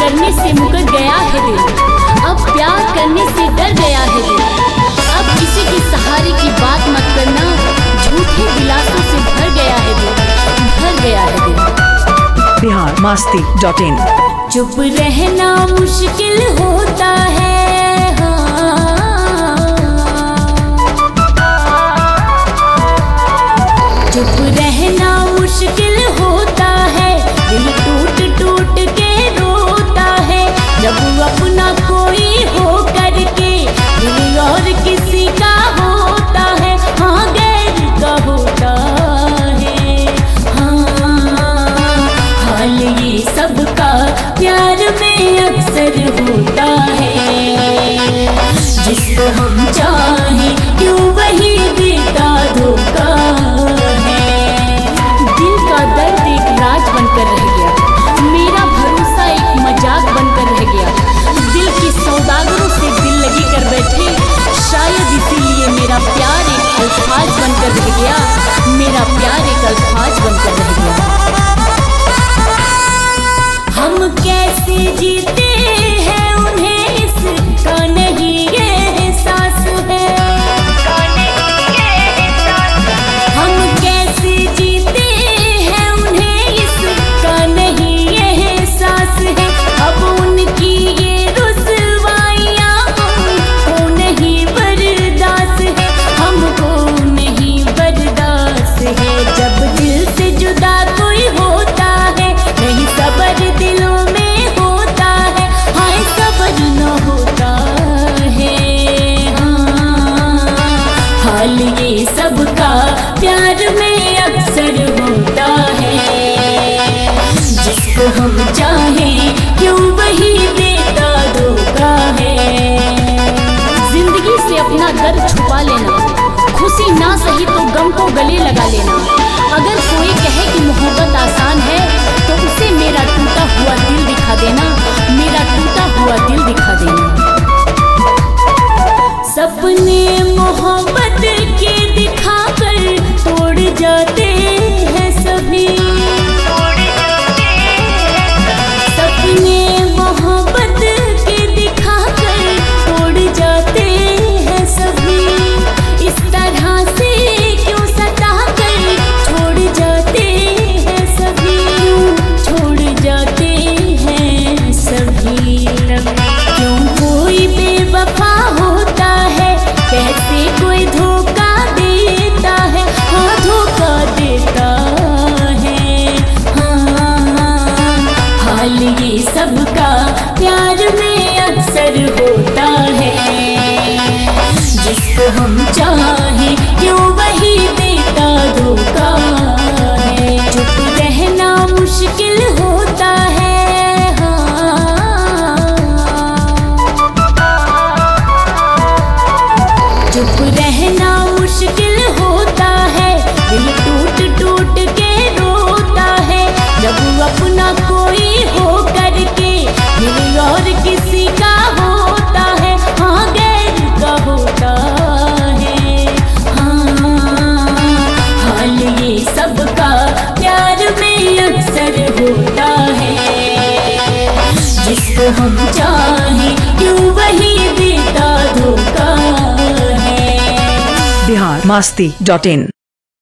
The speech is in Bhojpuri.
करने से मुकर गया है दिल, अब प्यार करने से डर गया है दिल। अब किसी के सहारे की बात मत करना, झूठे दिलासों से भर गया है दिल, भर गया है दिल। biharmasti.in। चुप रहना मुश्किल होता है, चुप रहना मुश्किल होता है, दिल टूट टूट के रोता है। जब अपना कोई हो करके दिल और किसी का होता है, हाँ गैर का होता है। हाँ हाल ये सबका प्यार में अक्सर होता है, जिसको हम चाहें क्यों वही देता धोखा है। दिल का दर्द एक राज बनकर रह गया, मेरा भरोसा एक मजाक बनकर रह गया। दिल के सौदागरों से दिल लगी कर बैठे, शायद इसीलिए मेरा प्यार एक अल्फाज बनकर रह गया, मेरा प्यार एक अल्फाज बनकर रह गया। हम कैसे जीते हैं उन्हें इसका नहीं एहसास है, हम कैसे जीते हैं उन्हें इसका नहीं एहसास है। अब उनकी ये रुसवाइयाँ हमको नहीं बर्दाश्त है, हमको नहीं बर्दाश्त है। जब दिल से जुदा कोई होता है, नहीं सब्र दिलों में होता है, हाय सब्र न होता है। हाँ हाल ये सबका प्यार में अक्सर होता है, जिसको हम चाहें क्यों वही देता धोखा है। जिंदगी से अपना दर्द छुपा लेना, खुशी ना सही तो गम को गले लगा लेना। अगर कोई कहे कि मोहब्बत आसान है, तो उसे मेरा टूटा हुआ दिल दिखा देना, मेरा टूटा हुआ दिल दिखा देना। सपने मोहब्बत के दिखाकर तोड़ जाते हैं सभी, सपने मोहब्बत के दिखाकर तोड़ जाते हैं सभी। इस तरह से क्यों सताकर छोड़ जाते हैं सभी, छोड़ जाते हैं सभी। क्यों कोई बेवफा होता है, कैसे कोई धोखा देता है, हाँ धोखा देता है। हाँ हाल ये सबका प्यार में अक्सर होता है, जिसको हम चाहें क्यों वही देता धोखा है। चुप रहना मुश्किल होता है, चुप रहना मुश्किल होता है, दिल टूट टूट के रोता है। जब अपना कोई हो करके दिल और किसी का होता है, हाँ गैर का होता है। हाँ हाल ये सबका प्यार में अक्सर होता है, जिसको हम चाहें क्यों वही देता धोखा है। biharmasti.in।